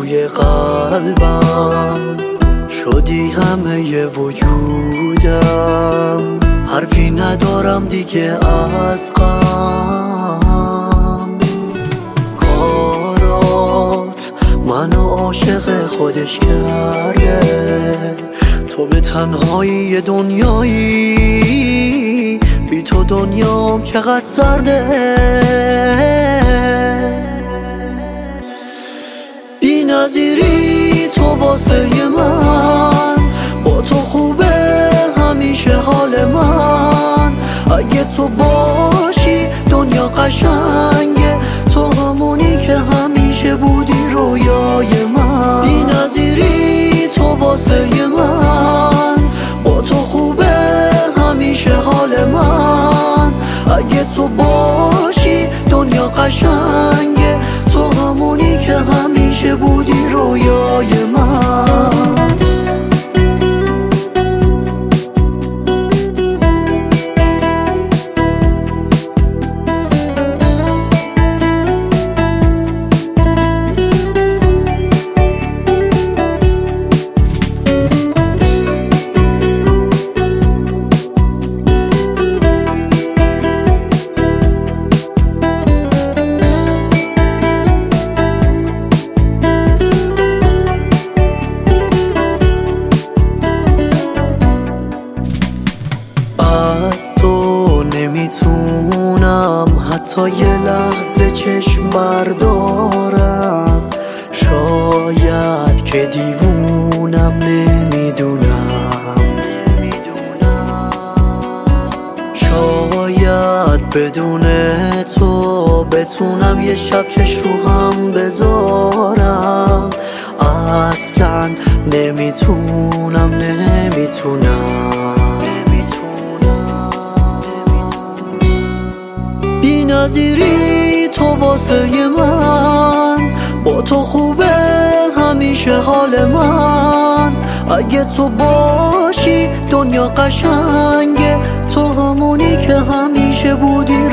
توی قلبم، شدی همه وجودم. حرفی ندارم دیگه از غم. کارات منو عاشق خودش کرده، تو به تنهایی دنیایی، بی تو دنیام چقدر سرده. بی نظیری تو واسه من، با تو خوبه همیشه حال من. اگه تو باشی دنیا قشنگه، تو همونی که همیشه بودی رویای من. بی نظیری تو واسه من، با تو خوبه همیشه حال من. اگه تو باشی دنیا قشنگه، تو همونی که همیشه بودی رویای من. از تو نمیتونم حتی یه لحظه چشم بردارم. شاید که دیوونم، نمیدونم. شاید بدون تو بتونم یه شب چش رو هم بذارم. اصلا نمیتونم. بی نظیری تو واسه من، با تو خوبه همیشه حال من. اگه تو باشی دنیا قشنگه، تو همونی که همیشه بودی